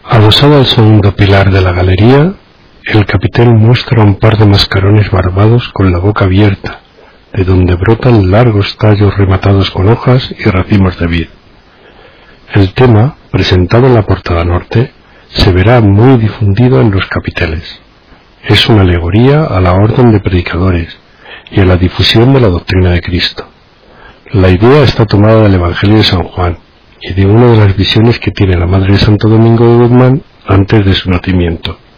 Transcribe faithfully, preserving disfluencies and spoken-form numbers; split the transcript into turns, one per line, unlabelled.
Adosado al segundo pilar de la galería, el capitel muestra un par de mascarones barbados con la boca abierta, de donde brotan largos tallos rematados con hojas y racimos de vid. El tema, presentado en la portada norte, se verá muy difundido en los capiteles. Es una alegoría a la orden de predicadores y a la difusión de la doctrina de Cristo. La idea está tomada del Evangelio de San Juan y de una de las visiones que tiene la madre de Santo Domingo de Guzmán antes de su nacimiento.